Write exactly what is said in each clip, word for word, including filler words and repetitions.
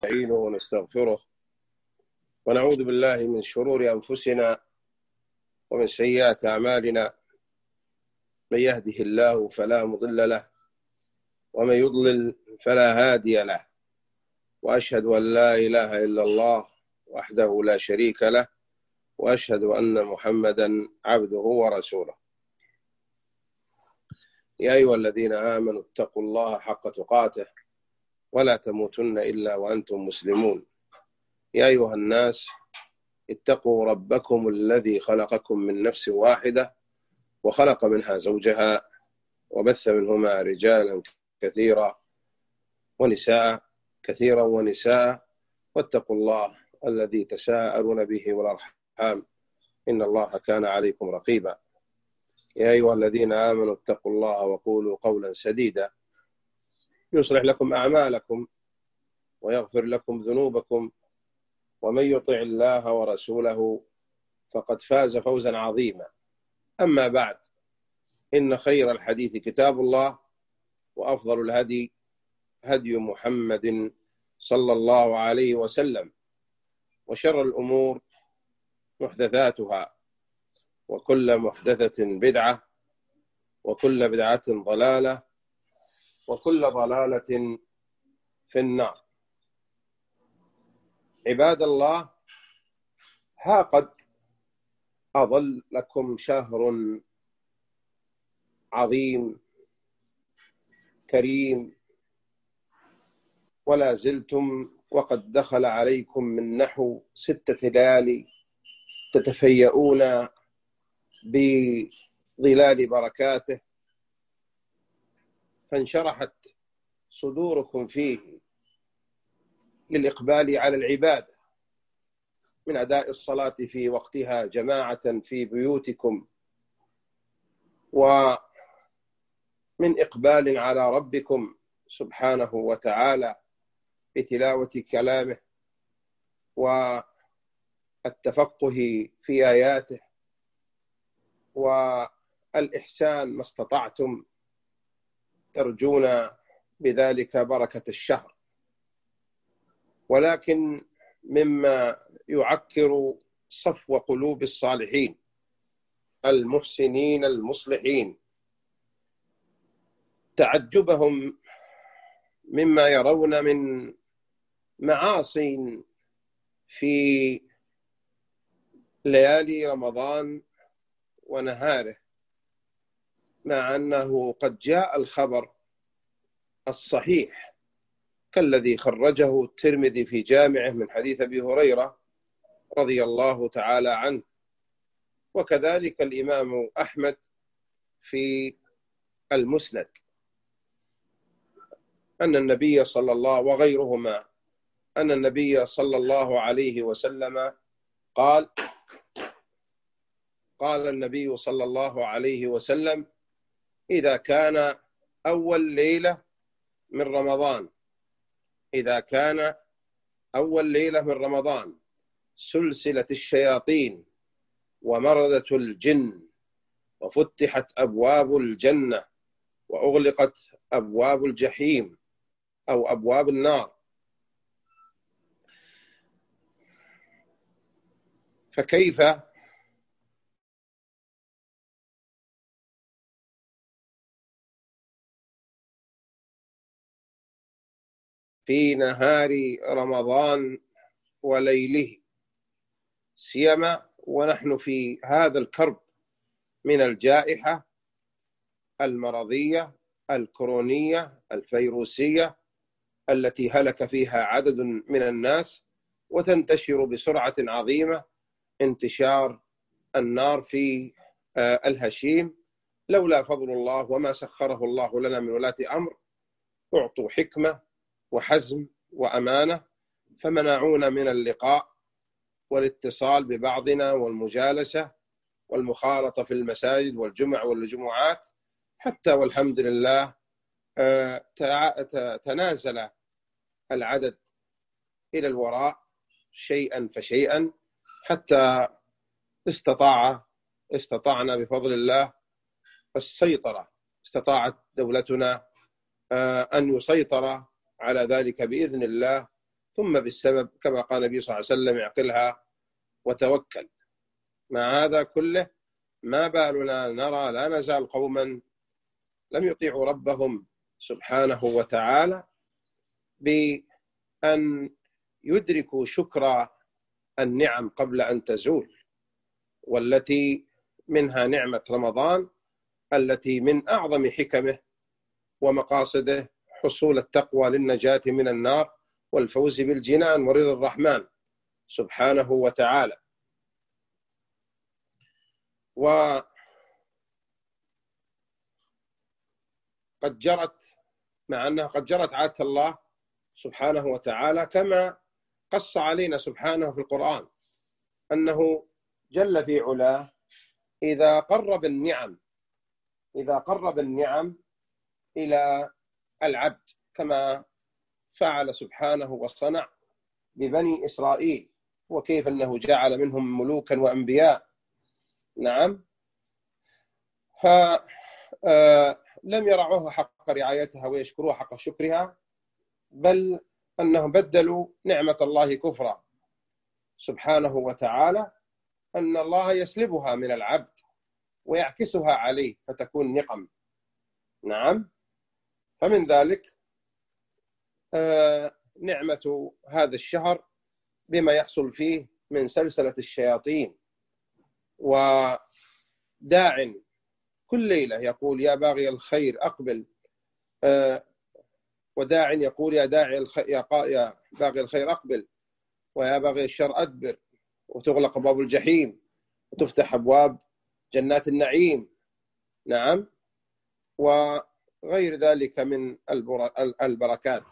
نستعينه ونستغفره ونعوذ بالله من شرور أنفسنا ومن سيئات أعمالنا. من يهده الله فلا مضل له ومن يضلل فلا هادي له، وأشهد أن لا إله إلا الله وحده لا شريك له، وأشهد أن محمدا عبده ورسوله. يا أيها الذين آمنوا اتقوا الله حق تقاته ولا تموتن إلا وأنتم مسلمون. يا أيها الناس اتقوا ربكم الذي خلقكم من نفس واحدة وخلق منها زوجها وبث منهما رجالا كثيرا ونساء كثيرا ونساء واتقوا الله الذي تساءلون به والأرحام إن الله كان عليكم رقيبا. يا أيها الذين آمنوا اتقوا الله وقولوا قولا سديدا يصلح لكم أعمالكم ويغفر لكم ذنوبكم، ومن يطع الله ورسوله فقد فاز فوزا عظيما. أما بعد، إن خير الحديث كتاب الله، وأفضل الهدي هدي محمد صلى الله عليه وسلم، وشر الأمور محدثاتها، وكل محدثة بدعة، وكل بدعة ضلالة، وكل ضلالة في النار. عباد الله، ها قد أظل لكم شهر عظيم كريم، ولا زلتم وقد دخل عليكم من نحو ستة ليالي تتفيئون بظلال بركاته، فانشرحت صدوركم فيه للإقبال على العبادة من أداء الصلاة في وقتها جماعة في بيوتكم، ومن إقبال على ربكم سبحانه وتعالى بتلاوة كلامه والتفقه في آياته والإحسان ما استطعتم، ترجون بذلك بركة الشهر. ولكن مما يعكر صفو قلوب الصالحين المحسنين المصلحين تعجبهم مما يرون من معاصي في ليالي رمضان ونهاره، مع أنه قد جاء الخبر الصحيح كالذي خرجه الترمذي في جامعه من حديث أبي هريرة رضي الله تعالى عنه، وكذلك الإمام أحمد في المسند، أن النبي صلى الله وغيرهما أن النبي صلى الله عليه وسلم قال قال النبي صلى الله عليه وسلم: إذا كان أول ليلة من رمضان إذا كان أول ليلة من رمضان سلسلت الشياطين ومردة الجن وفتحت أبواب الجنة وأغلقت أبواب الجحيم أو أبواب النار، فكيف في نهار رمضان وليله، سيما ونحن في هذا الكرب من الجائحة المرضية الكورونية الفيروسية التي هلك فيها عدد من الناس وتنتشر بسرعة عظيمة انتشار النار في الهشيم، لولا فضل الله وما سخره الله لنا من ولاة أمر أعطوا حكمة وحزم وأمانة، فمنعونا من اللقاء والاتصال ببعضنا والمجالسة والمخالطة في المساجد والجمع والجمعات، حتى والحمد لله تنازل العدد إلى الوراء شيئا فشيئا، حتى استطاع استطعنا بفضل الله السيطرة، استطاعت دولتنا أن يسيطر على ذلك بإذن الله ثم بالسبب، كما قال النبي صلى الله عليه وسلم: اعقلها وتوكل. مع هذا كله ما بالنا نرى لا نزال قوما لم يطيعوا ربهم سبحانه وتعالى بأن يدركوا شكر النعم قبل أن تزول، والتي منها نعمة رمضان التي من أعظم حكمه ومقاصده حصول التقوى للنجاة من النار والفوز بالجنان ورضا الرحمن سبحانه وتعالى. وقد جرت، مع أنها قد جرت عادة الله سبحانه وتعالى كما قص علينا سبحانه في القرآن، أنه جل في علاه إذا قرب النعم إذا قرب النعم إلى العبد، كما فعل سبحانه وصنع ببني إسرائيل، وكيف أنه جعل منهم ملوكا وأنبياء. نعم، فلم يرعوها حق رعايتها ويشكروها حق شكرها، بل أنهم بدلوا نعمة الله كفرا سبحانه وتعالى، أن الله يسلبها من العبد ويعكسها عليه فتكون نقم. نعم، فمن ذلك نعمة هذا الشهر بما يحصل فيه من سلسلة الشياطين، وداع كل ليلة يقول: يا باغي الخير أقبل، وداع يقول: يا داعي الخير، يا باغي الخير أقبل، ويا باغي الشر أدبر، وتغلق أبواب الجحيم وتفتح أبواب جنات النعيم. نعم، وغير ذلك من البركات،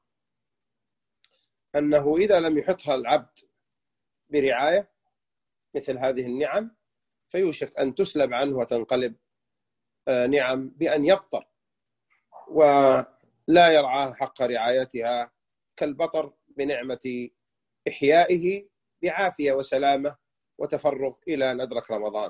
أنه إذا لم يحطها العبد برعاية مثل هذه النعم فيوشك أن تسلب عنه وتنقلب نعم بأن يبطر ولا يرعاها حق رعايتها، كالبطر بنعمة إحيائه بعافية وسلامة وتفرغ إلى أن أدرك رمضان.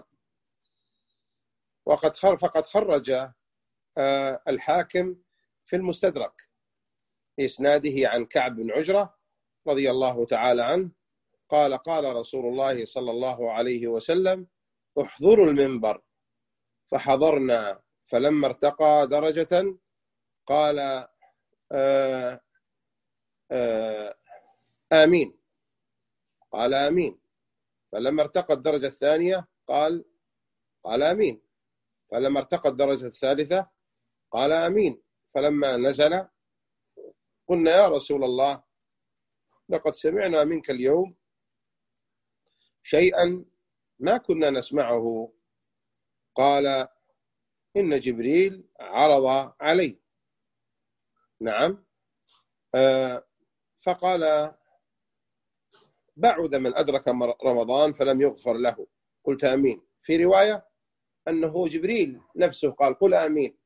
وقد فقد خرج الحاكم في المستدرك بإسناده عن كعب بن عجرة رضي الله تعالى عنه قال: قال رسول الله صلى الله عليه وسلم: احضروا المنبر، فحضرنا، فلما ارتقى درجة قال: آه آه آمين، قال: آمين. فلما ارتقى الدرجة الثانية قال قال آمين. فلما ارتقى الدرجة الثالثة قال آمين. فلما نزل قلنا: يا رسول الله، لقد سمعنا منك اليوم شيئا ما كنا نسمعه. قال: إن جبريل عرض علي. نعم. آه فقال: بعد من أدرك رمضان فلم يغفر له. قلت آمين. في رواية أنه جبريل نفسه قال: قل آمين.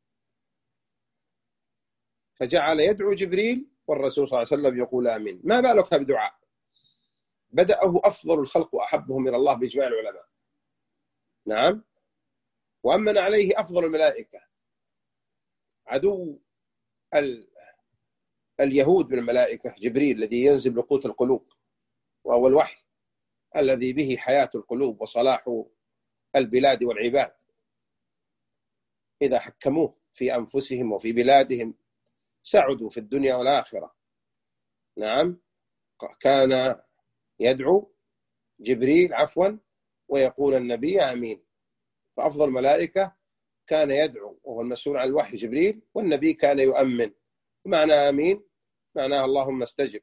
فجعل يدعو جبريل والرسول صلى الله عليه وسلم يقول آمين. ما بالك بدعاء بدأه أفضل الخلق وأحبهم إلى الله بإجماع العلماء. نعم. وأمن عليه أفضل الملائكة، عدو ال... اليهود من الملائكة جبريل، الذي ينزل بقوت القلوب، وهو الوحي الذي به حياة القلوب وصلاح البلاد والعباد إذا حكموه في أنفسهم وفي بلادهم سعدوا في الدنيا والآخرة. نعم. كان يدعو جبريل عفوا ويقول النبي آمين. فأفضل الملائكة كان يدعو وهو المسؤول عن الوحي جبريل، والنبي كان يؤمن. معنى آمين معناه اللهم استجب.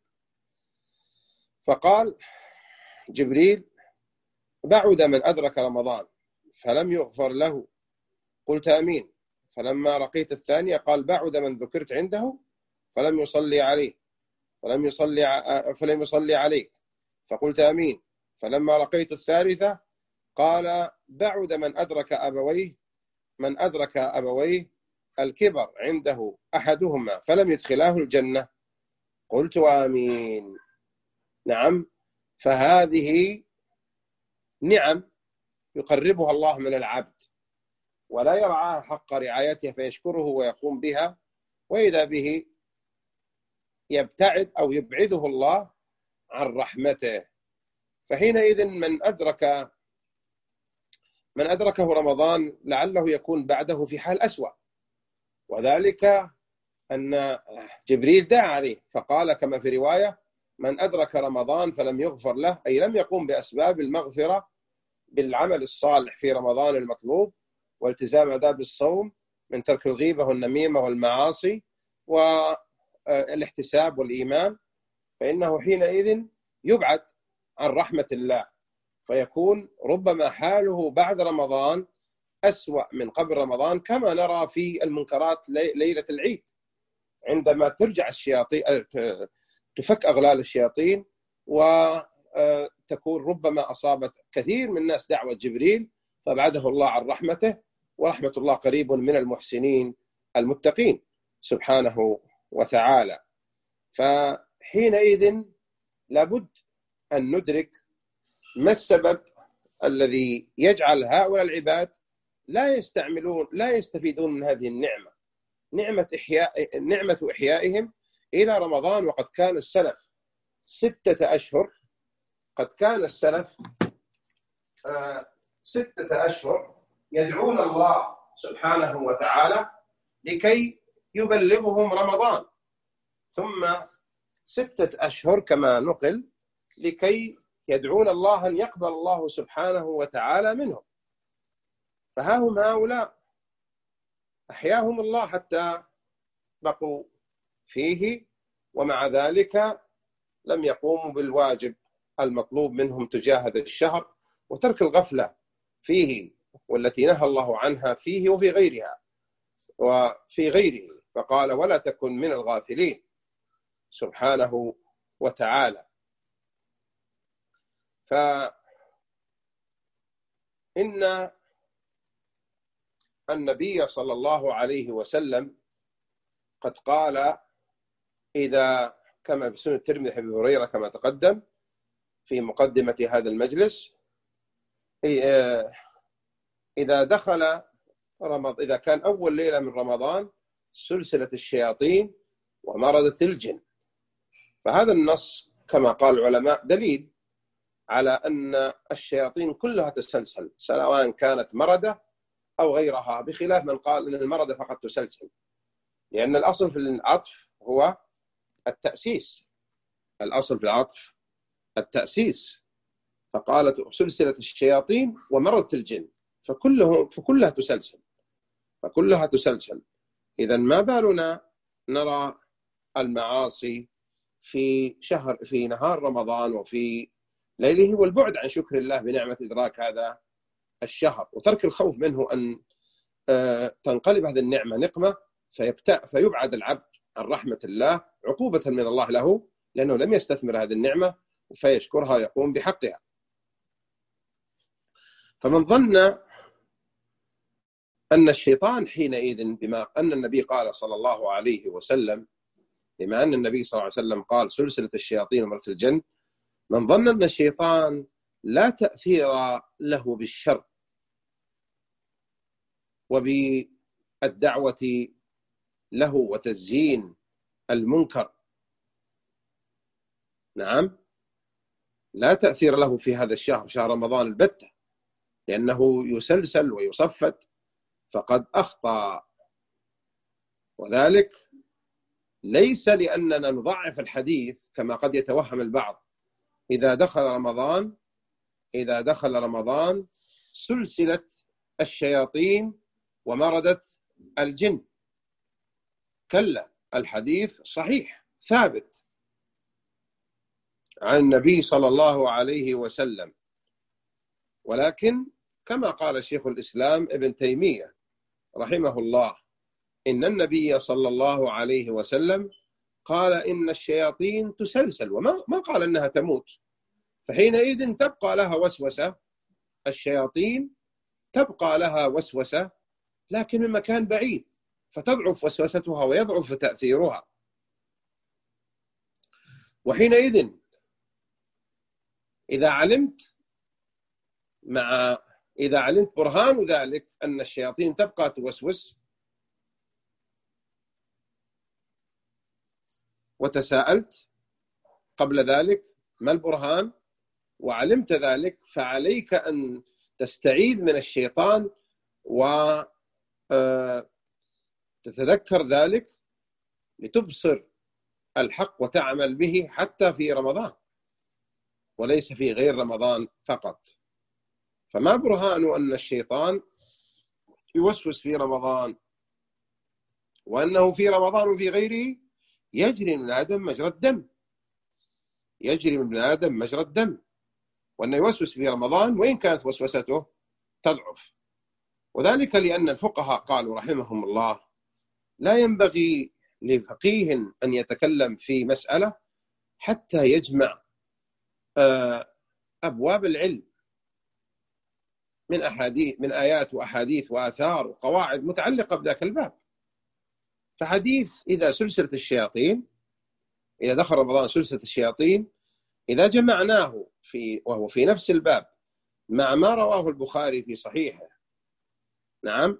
فقال جبريل: بعد من أدرك رمضان فلم يغفر له. قلت آمين. فلما رقيت الثانية قال: بعد من ذكرت عنده فلم يصلي عليه فلم يصلي فلم يصلي عليك. فقلت آمين. فلما رقيت الثالثة قال: بعد من أدرك أبويه من أدرك أبويه الكبر عنده أحدهما فلم يدخلاه الجنة. قلت آمين. نعم. فهذه نعم يقربها الله من العبد ولا يرعاها حق رعايتها فيشكره ويقوم بها، وإذا به يبتعد أو يبعده الله عن رحمته. فحينئذ من أدرك من أدركه رمضان لعله يكون بعده في حال أسوأ، وذلك أن جبريل دعا عليه فقال كما في رواية: من أدرك رمضان فلم يغفر له، أي لم يقوم بأسباب المغفرة بالعمل الصالح في رمضان المطلوب والتزام آداب الصوم من ترك الغيبة والنميمة والمعاصي والاحتساب والإيمان، فإنه حينئذ يبعد عن رحمة الله، فيكون ربما حاله بعد رمضان أسوأ من قبل رمضان، كما نرى في المنكرات ليلة العيد عندما ترجع الشياطين، تفك أغلال الشياطين وتكون ربما أصابت كثير من الناس دعوة جبريل فبعده الله عن رحمته، ورحمة الله قريب من المحسنين المتقين سبحانه وتعالى. فحينئذ لابد أن ندرك ما السبب الذي يجعل هؤلاء العباد لا يستعملون لا يستفيدون من هذه النعمة، نعمة إحياء نعمة إحيائهم إلى رمضان، وقد كان السلف ستة أشهر قد كان السلف ستة أشهر يدعون الله سبحانه وتعالى لكي يبلغهم رمضان، ثم ستة أشهر كما نقل لكي يدعون الله أن يقبل الله سبحانه وتعالى منهم. فها هم هؤلاء أحياهم الله حتى بقوا فيه، ومع ذلك لم يقوموا بالواجب المطلوب منهم تجاه هذا الشهر، وترك الغفلة فيه والتي نهى الله عنها فيه وفي غيرها وفي غيره، فقال: ولا تكن من الغافلين سبحانه وتعالى. فإن النبي صلى الله عليه وسلم قد قال إذا كما في سنة الترمذي عن أبي هريرة كما تقدم في مقدمة هذا المجلس: إذا دخل رمضان، إذا كان أول ليلة من رمضان سلسلة الشياطين ومرضت الجن. فهذا النص كما قال العلماء دليل على أن الشياطين كلها تسلسل، سواء كانت مردة أو غيرها، بخلاف من قال أن المردة فقط تسلسل، لأن الأصل في العطف هو التأسيس، الأصل في العطف التأسيس، فقالت سلسلة الشياطين ومرضت الجن، فكلهم فكلها تسلسل فكلها تسلسل. إذن ما بالنا نرى المعاصي في شهر في نهار رمضان وفي ليله، والبعد عن شكر الله بنعمة إدراك هذا الشهر، وترك الخوف منه أن تنقلب هذه النعمة نقمة فيبعد العبد عن رحمة الله عقوبة من الله له، لأنه لم يستثمر هذه النعمة فيشكرها ويقوم بحقها. فمن ظن أن الشيطان حينئذ، بما أن النبي قال صلى الله عليه وسلم، بما أن النبي صلى الله عليه وسلم قال سلسلة الشياطين ومرض الجن، من ظن أن الشيطان لا تأثير له بالشر وبالدعوة له وتزيين المنكر، نعم لا تأثير له في هذا الشهر، شهر رمضان البتة، لأنه يسلسل ويصفت، فقد أخطأ. وذلك ليس لأننا نضعف الحديث كما قد يتوهم البعض: إذا دخل رمضان إذا دخل رمضان سلسلة الشياطين ومردت الجن. كلا، الحديث صحيح ثابت عن النبي صلى الله عليه وسلم، ولكن كما قال شيخ الإسلام ابن تيمية رحمه الله: إن النبي صلى الله عليه وسلم قال إن الشياطين تسلسل، وما ما قال أنها تموت، فحينئذ تبقى لها وسوسة، الشياطين تبقى لها وسوسة لكن من مكان بعيد، فتضعف وسوستها ويضعف تأثيرها. وحينئذ إذا علمت مع إذا علمت برهان ذلك أن الشياطين تبقى توسوس، وتساءلت قبل ذلك ما البرهان؟ وعلمت ذلك فعليك أن تستعيذ من الشيطان وتتذكر ذلك لتبصر الحق وتعمل به حتى في رمضان وليس في غير رمضان فقط. فما برهان أن الشيطان يوسوس في رمضان وأنه في رمضان وفي غيره يجري من آدم مجرى الدم، يجري من آدم مجرى الدم، وأنه يوسوس في رمضان وإن كانت وسوسته تضعف. وذلك لأن الفقهاء قالوا رحمهم الله لا ينبغي لفقيه أن يتكلم في مسألة حتى يجمع أبواب العلم من أحاديث من آيات وأحاديث وآثار وقواعد متعلقة بذاك الباب. فحديث إذا سلسلة الشياطين، إذا دخل رمضان سلسلة الشياطين، إذا جمعناه في وهو في نفس الباب مع ما رواه البخاري في صحيحه، نعم،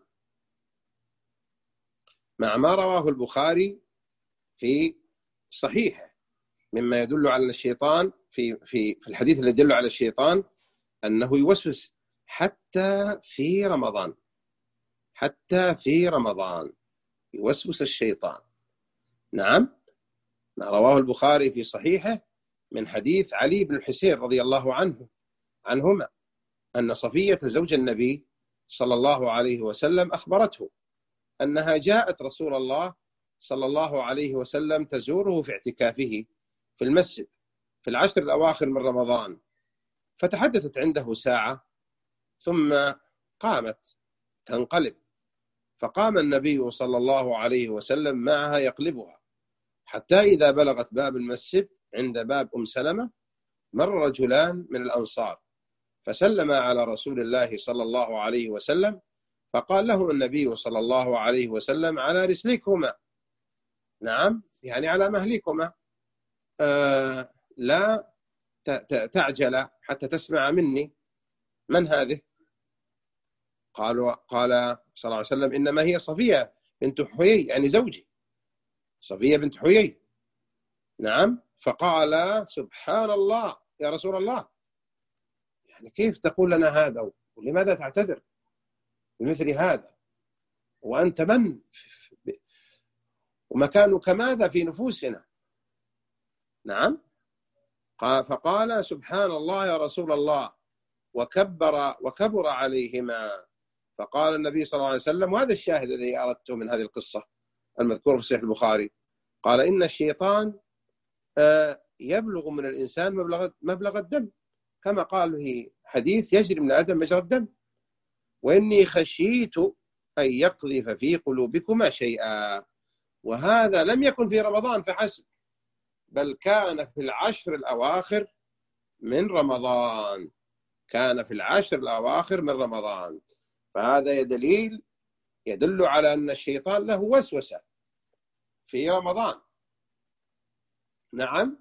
مع ما رواه البخاري في صحيحه مما يدل على الشيطان في في في الحديث اللي يدل على الشيطان أنه يوسوس حتى في رمضان، حتى في رمضان يوسوس الشيطان. نعم، ما رواه البخاري في صحيحه من حديث علي بن الحسين رضي الله عنه عنهما أن صفية زوج النبي صلى الله عليه وسلم أخبرته أنها جاءت رسول الله صلى الله عليه وسلم تزوره في اعتكافه في المسجد في العشر الأواخر من رمضان، فتحدثت عنده ساعة ثم قامت تنقلب، فقام النبي صلى الله عليه وسلم معها يقلبها حتى إذا بلغت باب المسجد عند باب أم سلمة مر رجلان من الأنصار فسلم على رسول الله صلى الله عليه وسلم، فقال له النبي صلى الله عليه وسلم على رسلكما، نعم، يعني على مهلكما، آه لا تعجل حتى تسمع مني. من هذه؟ قالوا قال صلى الله عليه وسلم إنما هي صفية بنت حيي، يعني زوجي صفية بنت حيي. نعم، فقال سبحان الله يا رسول الله، يعني كيف تقول لنا هذا ولماذا تعتذر بمثل هذا وأنت من ومكانك ماذا في نفوسنا؟ نعم، فقال سبحان الله يا رسول الله وكبر وكبر عليهما. فقال النبي صلى الله عليه وسلم، وهذا الشاهد الذي أردته من هذه القصة المذكورة في صحيح البخاري، قال إن الشيطان يبلغ من الإنسان مبلغ مبلغ الدم، كما قال في حديث يجري من آدم مجرى الدم، وإني خشيت أن يقذف في قلوبكما شيئا. وهذا لم يكن في رمضان فحسب، بل كان في العشر الأواخر من رمضان، كان في العشر الأواخر من رمضان. فهذا دليل يدل على أن الشيطان له وسوسة في رمضان. نعم،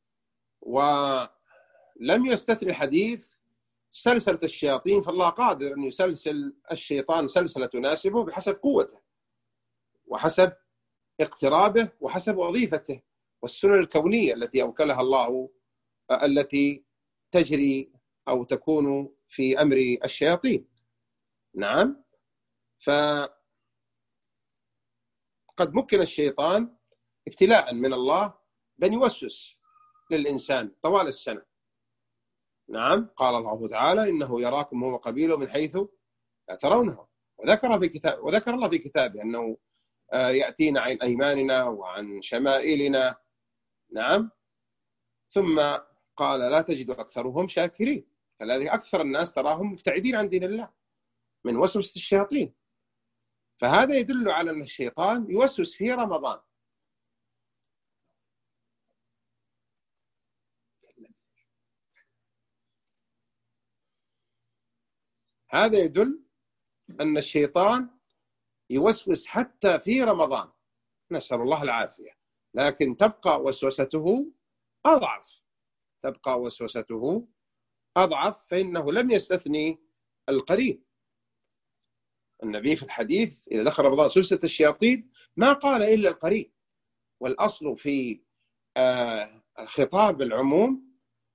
ولم يستثني الحديث سلسلة الشياطين، فالله قادر أن يسلسل الشيطان سلسلة تناسبه بحسب قوته وحسب اقترابه وحسب وظيفته والسنن الكونية التي أوكلها الله، التي تجري أو تكون في أمر الشياطين. نعم، فقد مكن الشيطان ابتلاء من الله بأن يوسوس للإنسان طوال السنة. نعم، قال الله تعالى إنه يراكم هو قبيله من حيث لا ترونه، وذكر في كتاب وذكر الله في كتابه أنه يأتينا عن أيماننا وعن شمائلنا. نعم، ثم قال لا تجد أكثرهم شاكرين، كذلك أكثر الناس تراهم مبتعدين عن دين الله من وسوسة الشياطين. فهذا يدل على أن الشيطان يوسوس في رمضان. هذا يدل أن الشيطان يوسوس حتى في رمضان، نسأل الله العافية، لكن تبقى وسوسته أضعف، تبقى وسوسته أضعف، فإنه لم يستثني القريب. النبي في الحديث إذا دخل رمضان سلسلة الشياطين ما قال إلا القريب، والأصل في خطاب العموم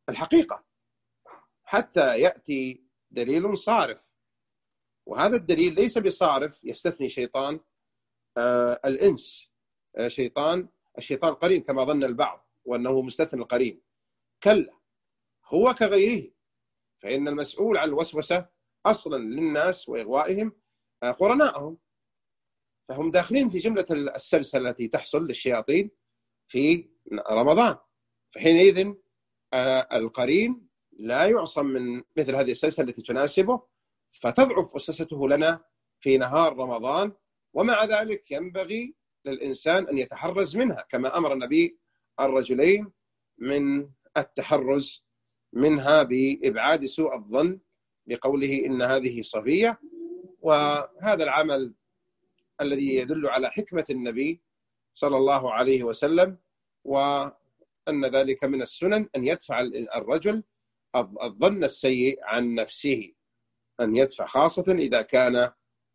الحقيقة حتى يأتي دليل صارف، وهذا الدليل ليس بصارف يستثني شيطان آه الإنس، آه شيطان الشيطان قرين كما ظن البعض وأنه مستثنى القرين، كلا، هو كغيره. فإن المسؤول عن الوسوسة أصلا للناس وإغوائهم آه قرنائهم، فهم داخلين في جملة السلسلة التي تحصل للشياطين في رمضان. فحينئذ آه القرين لا يعصم من مثل هذه السلسلة التي تناسبه، فتضعف وسوسته لنا في نهار رمضان. ومع ذلك ينبغي للإنسان أن يتحرز منها، كما أمر النبي الرجلين من التحرز منها بإبعاد سوء الظن بقوله إن هذه صفية. وهذا العمل الذي يدل على حكمة النبي صلى الله عليه وسلم، وأن ذلك من السنن أن يدفع الرجل الظن السيء عن نفسه، أن يدفع، خاصة إذا كان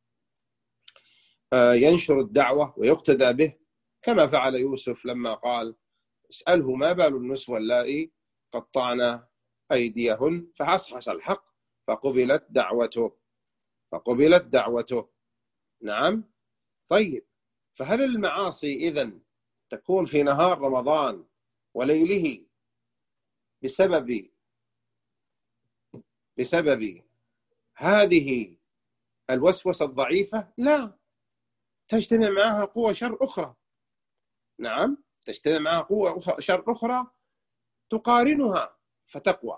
ينشر الدعوة ويقتدى به، كما فعل يوسف لما قال اسأله ما بال النسوة اللائي قطعن أيديهن فحصحص الحق فقبلت دعوته فقبلت دعوته نعم. طيب، فهل المعاصي إذن تكون في نهار رمضان وليله بسبب بسبب هذه الوسوسة الضعيفة؟ لا، تجتمع معها قوة شر أخرى. نعم، تجتمع معها قوة شر أخرى تقارنها فتقوى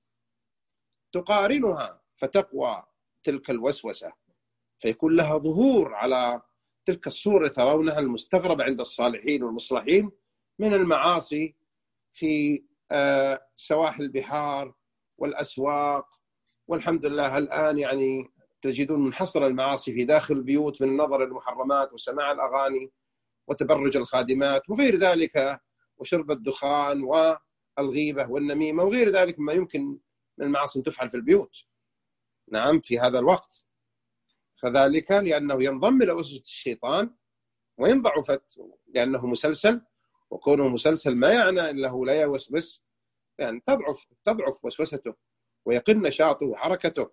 تقارنها فتقوى تلك الوسوسة، فيكون لها ظهور على تلك الصورة ترونها المستغربة عند الصالحين والمصلحين من المعاصي في سواحل البحار والأسواق. والحمد لله الآن يعني تجدون منحصر المعاصي في داخل البيوت، من النظر المحرمات وسماع الأغاني وتبرج الخادمات وغير ذلك، وشرب الدخان والغيبة والنميمة وغير ذلك مما يمكن من المعاصي تفعل في البيوت. نعم، في هذا الوقت، فذلك لأنه ينضم إلى وسوسة الشيطان وإن ضعفت لأنه مسلسل، وكونه مسلسل ما يعني أنه لا يوسوس، يعني تضعف تضعف وسوسته ويقل نشاطه وحركته.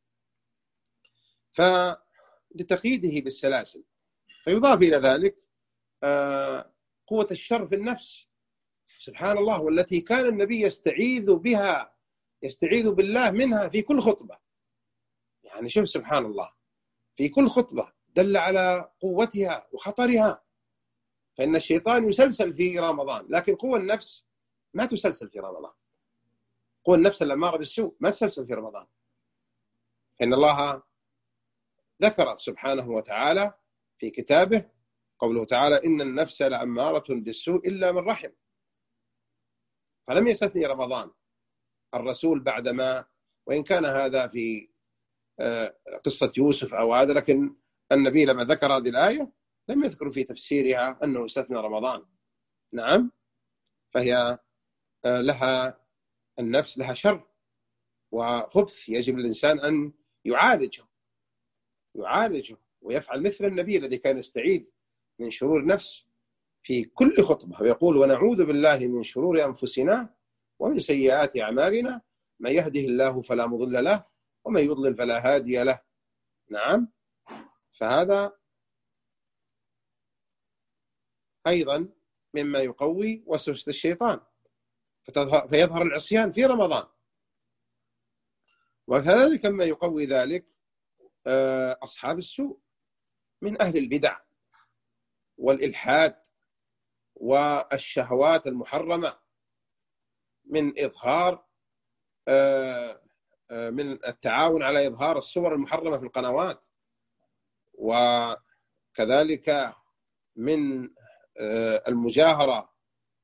فلتقييده بالسلاسل، فيضاف إلى ذلك قوة الشر في النفس، سبحان الله، والتي كان النبي يستعيذ بها يستعيذ بالله منها في كل خطبة. يعني شوف سبحان الله، في كل خطبة دل على قوتها وخطرها. فإن الشيطان يسلسل في رمضان، لكن قوة النفس ما تسلسل في رمضان. قوة النفس الأمارة بالسوء ما تسلسل في رمضان. إن الله ذكر سبحانه وتعالى في كتابه قوله تعالى إن النفس لأمارة بالسوء إلا من رحم، فلم يستثني رمضان. الرسول بعدما، وإن كان هذا في قصة يوسف أو هذا، لكن النبي لما ذكر هذه الآية لم يذكر في تفسيرها أنه استثنى رمضان. نعم، فهي لها النفس لها شر وخبث، يجب الإنسان أن يعالجه يعالجه ويفعل مثل النبي الذي كان يستعيذ من شرور نفس في كل خطبة، ويقول ونعوذ بالله من شرور أنفسنا ومن سيئات أعمالنا من يهده الله فلا مضل له ومن يضلل فلا هادي له. نعم، فهذا أيضا مما يقوي وسوسة الشيطان، فيظهر العصيان في رمضان. وكذلك مما يقوي ذلك أصحاب السوء من أهل البدع والإلحاد والشهوات المحرمة، من إظهار من التعاون على إظهار الصور المحرمة في القنوات، وكذلك من المجاهرة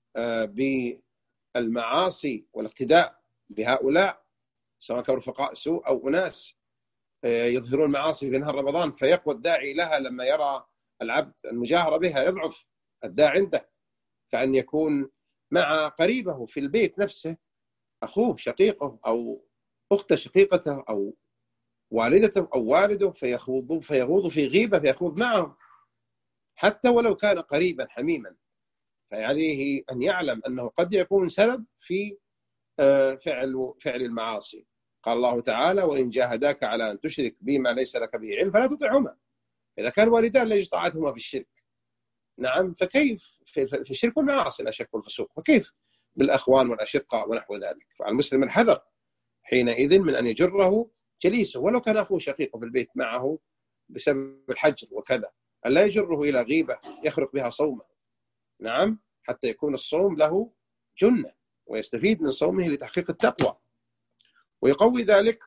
بالمعاصي والاقتداء بهؤلاء، سواء كانوا رفقاء سوء أو أناس يظهرون المعاصي في نهار رمضان، فيقوى الداعي لها لما يرى العبد المجاهرة بها يضعف الداعي عنده، كأن يكون مع قريبه في البيت نفسه، أخوه شقيقه أو أخته شقيقته أو والدته أو والده، فيخوض فيغوض في غيبة فيخوض معه حتى ولو كان قريبا حميما. فعليه أن يعلم أنه قد يكون سبب في فعل فعل المعاصي. قال الله تعالى: وإن جاهداك على أن تشرك بما ليس لك به علم فلا تطعهما. إذا كان والدان لا يجوز طاعتهما في الشرك، نعم، فكيف في الشرك والمعاصي لا شك والفسوق، فكيف بالأخوان والأشقاء ونحو ذلك؟ فعلى المسلم الحذر حينئذ من أن يجره جليسه ولو كان أخوه شقيقه في البيت معه بسبب الحجر وكذا، أن لا يجره إلى غيبة يخرق بها صومه، نعم، حتى يكون الصوم له جنة ويستفيد من صومه لتحقيق التقوى. ويقوي ذلك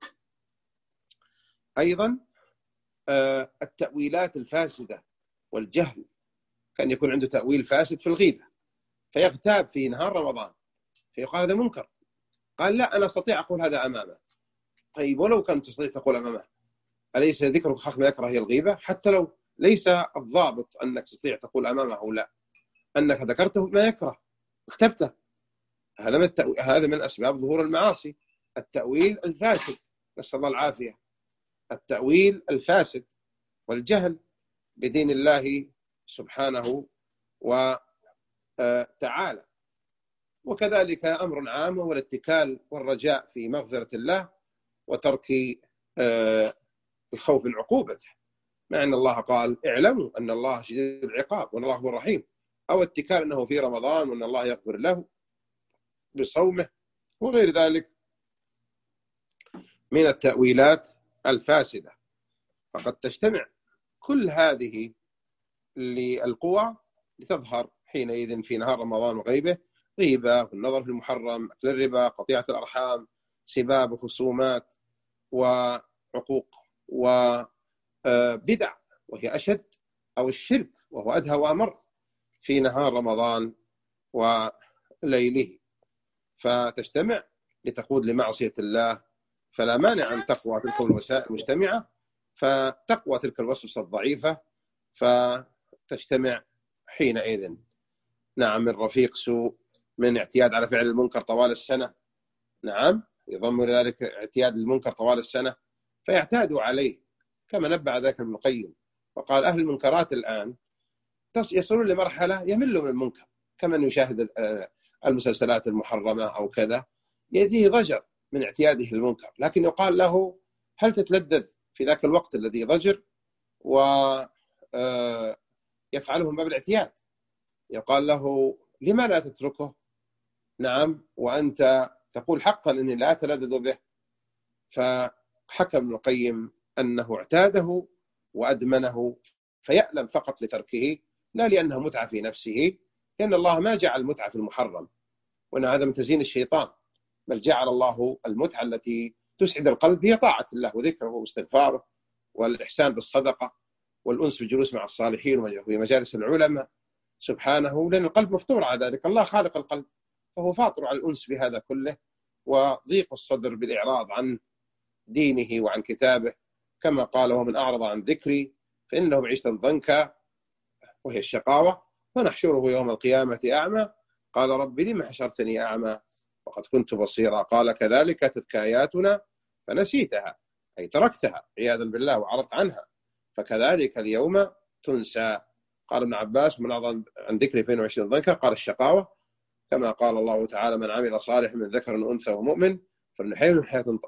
أيضا التأويلات الفاسدة والجهل، كان يكون عنده تأويل فاسد في الغيبة فيغتاب في نهار رمضان فيقال هذا منكر، قال لا أنا أستطيع أقول هذا أمامه. طيب ولو كنت تستطيع تقول أمامه أليس ذكرك حق ما يكره هي الغيبة؟ حتى لو ليس الضابط أنك تستطيع تقول أمامه أو لا، أنك ذكرته ما يكره اغتبته، هذا من التأويل، هذا من أسباب ظهور المعاصي، التأويل الفاسد، نسأل الله العافية، التأويل الفاسد والجهل بدين الله سبحانه وتعالى. وكذلك أمر عام هو الاتكال والرجاء في مغفرة الله وترك الخوف من عقوبته، مع أن الله قال: اعلموا أن الله شديد العقاب وأن الله هو الرحيم، أو اتكال أنه في رمضان وأن الله يغفر له بصومه وغير ذلك من التأويلات الفاسدة. فقد تجتمع كل هذه للقوى لتظهر حينئذ في نهار رمضان وغيبه: غيبة والنظر في المحرم، أكل الربا، قطيعة الأرحام، سباب وخصومات وعقوق وبدع وهي أشد، أو الشرك وهو أدهى وأمر في نهار رمضان وليله، فتجتمع لتقود لمعصية الله. فلا مانع أن تقوى تلك الوسائل مجتمعة، فتقوى تلك الوسوسة الضعيفة فتجتمع حينئذ، نعم، من رفيق سوء، من اعتياد على فعل المنكر طوال السنة، نعم، يضم ذلك اعتياد المنكر طوال السنة فيعتادوا عليه، كما نبع ذلك ابن القيم وقال: أهل المنكرات الآن يصلون لمرحلة يملوا من المنكر، كمن يشاهد المسلسلات المحرمة أو كذا، يأتيه ضجر من اعتياده المنكر، لكن يقال له: هل تتلذذ في ذاك الوقت الذي ضجر ويفعله من باب الاعتياد؟ يقال له: لما لا تتركه؟ نعم، وأنت تقول حقا أني لا أتلذذ به. فحكم ابن القيم أنه اعتاده وأدمنه فيألم فقط لتركه، لا لأنه متعة في نفسه، لأن الله ما جعل المتعة في المحرم، وأن هذا من تزيين الشيطان، بل جعل الله المتعة التي تسعد القلب هي طاعة الله وذكره واستغفاره والإحسان بالصدقة والأنس بالجلوس مع الصالحين ومجالس العلماء سبحانه، لأن القلب مفطور على ذلك، الله خالق القلب فهو فاطر على الأنس بهذا كله، وضيق الصدر بالإعراض عن دينه وعن كتابه، كما قال: ومن أعرض عن ذكري فإنه معيشة ضنكا وهي الشقاوة ونحشره يوم القيامة أعمى قال: رب لم حشرتني أعمى وقد كنت بصيرا قال: كذلك أتتك آياتنا فنسيتها، أي تركتها عياذا بالله وعرضت عنها، فكذلك اليوم تنسى. قال ابن عباس: من أعرض عن ذكري فإنه معيشة ضنكا، قال: الشقاوة، كما قال الله تعالى: من عمل صالح من ذكر وأنثى ومؤمن فلنحيينه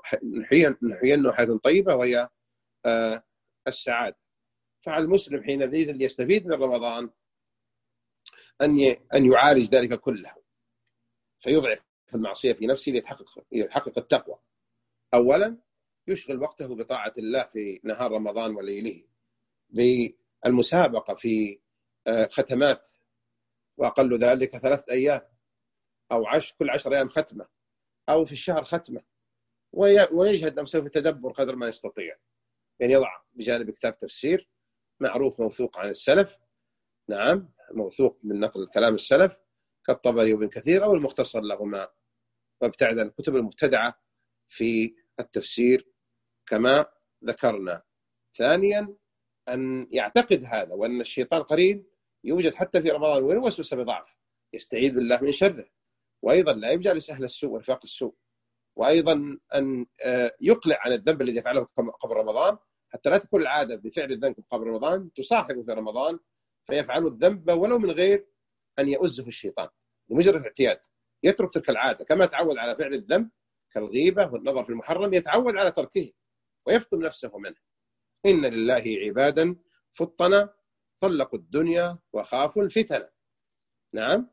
حياة طيبة وهي السعادة. فعلى المسلم حينئذ يستفيد من رمضان أن أن يعالج ذلك كله، فيضعف المعصية في نفسه ليتحقق يحقق التقوى. أولا يشغل وقته بطاعة الله في نهار رمضان وليله، بالمسابقة في ختمات، وأقل ذلك ثلاثة أيام أو عشر، كل عشر أيام ختمة، أو في الشهر ختمة، ويجهد نفسه في التدبر قدر ما يستطيع، يعني يضع بجانب كتاب تفسير معروف موثوق عن السلف، نعم، موثوق من نقل كلام السلف كالطبري وابن كثير أو المختصر لهما، وابتعد عن الكتب المبتدعة في التفسير كما ذكرنا. ثانيا أن يعتقد هذا، وأن الشيطان قرين يوجد حتى في رمضان ويوسوس بضعف، يستعيذ بالله من شره، وأيضا لا يجالس أهل السوء ورفاق السوء، وأيضا أن يقلع عن الذنب الذي يفعله قبل رمضان، حتى لا تكون العادة بفعل الذنب قبل رمضان تصاحبه في رمضان فيفعل الذنب ولو من غير أن يؤزه الشيطان، لمجرد اعتياد، يترك تلك العادة، كما تعود على فعل الذنب كالغيبة والنظر في المحرم يتعود على تركه ويفطم نفسه منه. إن لله عبادا فطنا طلقوا الدنيا وخافوا الفتن. نعم.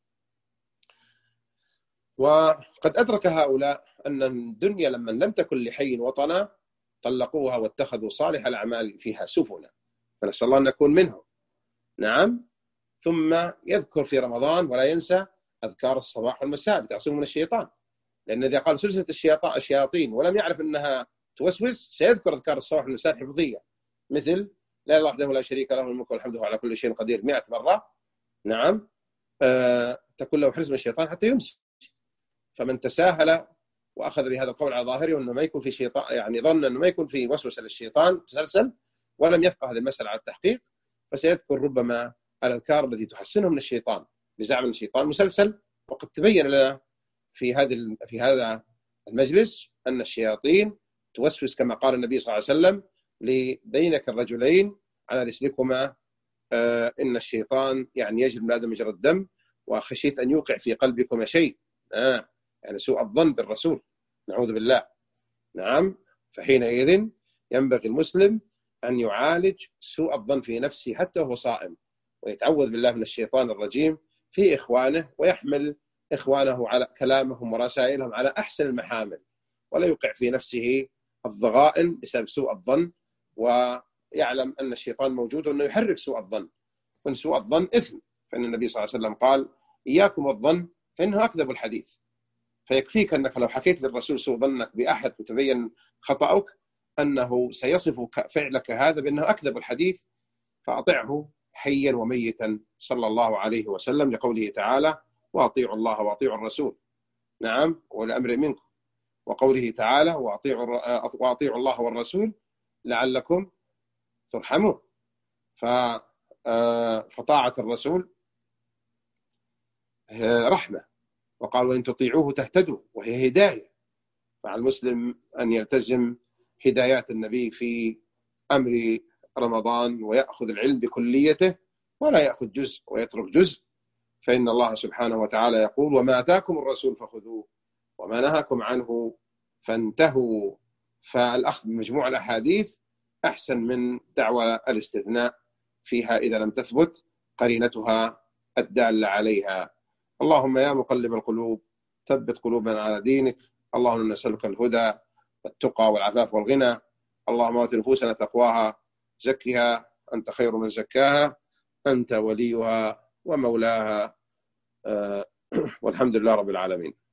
وقد أدرك هؤلاء أن الدنيا لما لم تكن لحي وطنا طلقوها واتخذوا صالح الأعمال فيها سفنا، فنسأل الله أن نكون منهم. نعم. ثم يذكر في رمضان ولا ينسى أذكار الصباح والمساء لتعصمه من الشيطان، لأن إذا قال سلسلة الشياطين ولم يعرف أنها توسوس سيذكر أذكار الصباح والمساء الحفظية، مثل لا إله وحده لا شريك له الملك والحمد على كل شيء قدير مئة مرة. نعم. أه تكون له حرز من الشيطان حتى يمسي. فمن تساهل وأخذ بهذا القول على ظاهره أنه ما يكون في شيطان، يعني ظن أنه ما يكون في وسوسة للشيطان تسلسل ولم يفقه هذه المسألة على التحقيق، فسيذكر ربما الأذكار التي تحسنه من الشيطان بزعم أن الشيطان مسلسل. وقد تبين لنا في هذا في هذا المجلس أن الشياطين توسوس كما قال النبي صلى الله عليه وسلم لبينك الرجلين على رسلكما آه إن الشيطان يعني يجري من آدم مجرى الدم وخشيت أن يوقع في قلبكما شيء، آه يعني سوء الظن بالرسول، نعوذ بالله. نعم. فحينئذ ينبغي المسلم أن يعالج سوء الظن في نفسه حتى وهو صائم، ويتعوذ بالله من الشيطان الرجيم في إخوانه، ويحمل إخوانه على كلامهم ورسائلهم على أحسن المحامل، ولا يوقع في نفسه الضغائن بسبب سوء الظن، ويعلم أن الشيطان موجود وأنه يحرك سوء الظن، وأن سوء الظن إثم. فإن النبي صلى الله عليه وسلم قال إياكم والظن فإنه أكذب الحديث. فيكفيك أنك لو حكيت للرسول سوء ظنك بأحد وتبين خطأك أنه سيصف فعلك هذا بأنه أكذب الحديث، فأطعه حيا وميتا صلى الله عليه وسلم، لقوله تعالى وأطيعوا الله وأطيعوا الرسول. نعم. والأمر منكم. وقوله تعالى وأطيعوا, وأطيعوا الله والرسول لعلكم ترحمون. فطاعة الرسول رحمة، وقال وإن تطيعوه تهتدوا، وهي هداية. فعلى المسلم أن يلتزم هدايات النبي في أمر رمضان ويأخذ العلم بكليته ولا يأخذ جزء ويترك جزء، فإن الله سبحانه وتعالى يقول وما أتاكم الرسول فخذوه وما نهاكم عنه فانتهوا. فالأخذ بمجموع الأحاديث أحسن من دعوى الاستثناء فيها إذا لم تثبت قرينتها الدالة عليها. اللهم يا مقلب القلوب ثبت قلوبنا على دينك. اللهم نسألك الهدى والتقى والعفاف والغنى. اللهم آت نفوسنا تقواها زكها أنت خير من زكاها أنت وليها ومولاها. والحمد لله رب العالمين.